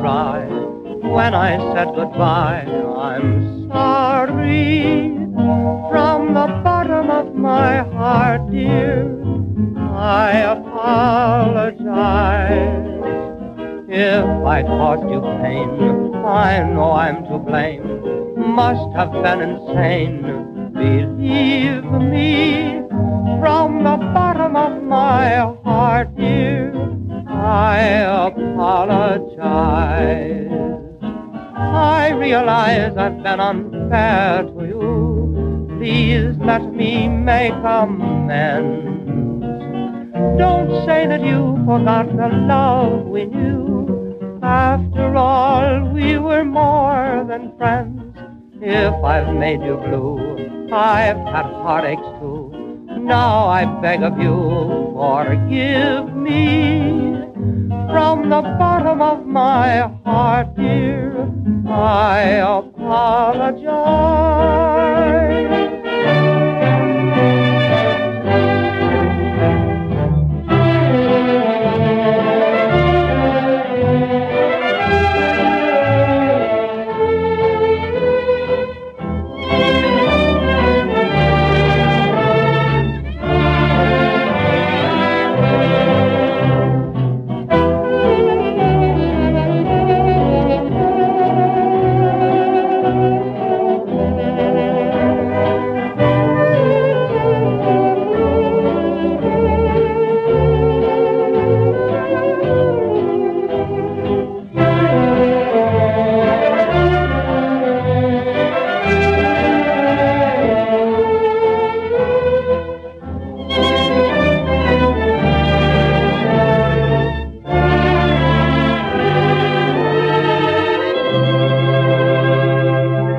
dry when I said goodbye. I'm sorry from the bottom of my heart, dear. I apologize if I caused you pain. I know I'm to blame, must have been insane. Believe me, from the bottom of my heart, dear, I apologize. I realize I've been unfair to you. Please let me make amends. Don't say that you forgot the love we knew. After all, we were more than friends. If I've made you blue, I've had heartaches too. Now I beg of you, forgive me. From the bottom of my heart, dear, I apologize.